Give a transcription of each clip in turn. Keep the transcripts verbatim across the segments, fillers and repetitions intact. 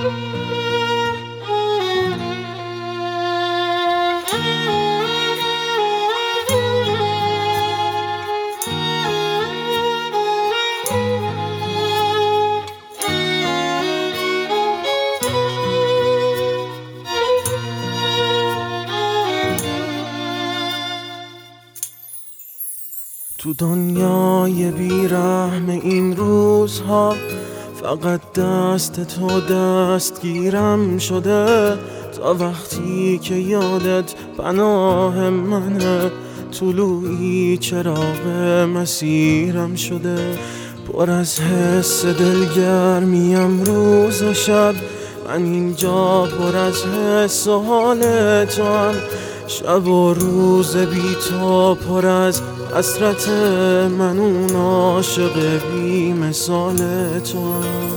تو دنیای بیرحم این روزها فقط دست تو دستگیرم شده، تا وقتی که یادت پناه منه، طلوعی چراغ مسیرم شده. پر از حس دلگرمیم روز و شب، من اینجا پر از حس و حال تو هم. شب و روز بی تو پر از حسرت من، اون عاشق بی مثال تو هم.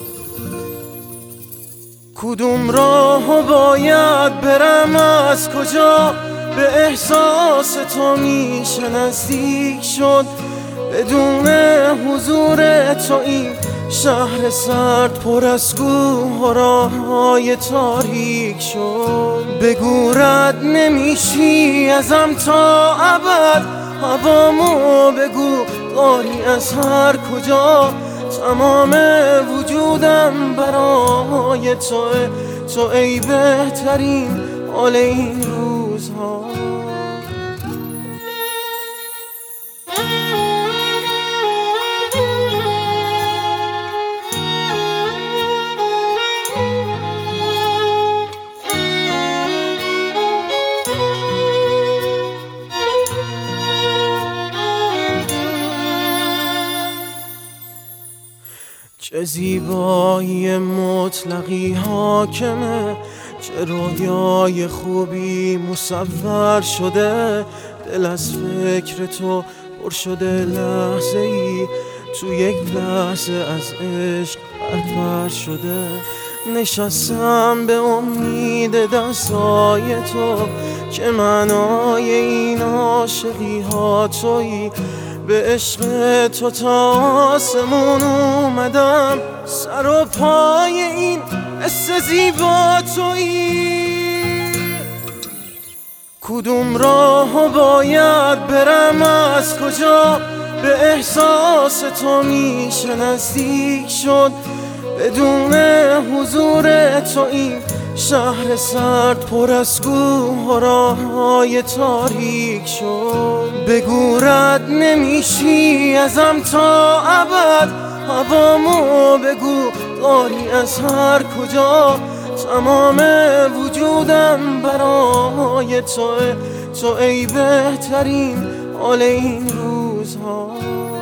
کدوم راهو باید برم، از کجا به احساس تو میشه نزدیک شد؟ بدون حضور تو این شهر سرد پر از کوه و راههای تاریک شد. بگو رد نمیشی ازم تا ابد، هوامو بگو داری از هر کجا. تمام وجودم برای توه، تو ای بهترین حال این روزها. چه زیبایی مطلقی حاکمه، چه رویای خوبی مصور شده. دل از فکر تو پر شده لحظه ای، تو یک لحظه از عشق پرپر شده. نشستم به امید دستای تو، که معنای این عاشقی ها تویی. به عشق تو تا آسمون اومدم، سر و پای این حس زیبا تویی. کدوم راهو باید برم، از کجا به احساس تو میشه نزدیک شد؟ بدون حضور تو این شهر سرد پر از کوه و راههای تاریک شد. بگو رد نمیشی ازم تا ابد، هوامو بگو داری از هر کجا. تمام وجودم برای توه، تو ای بهترین حال این روزها.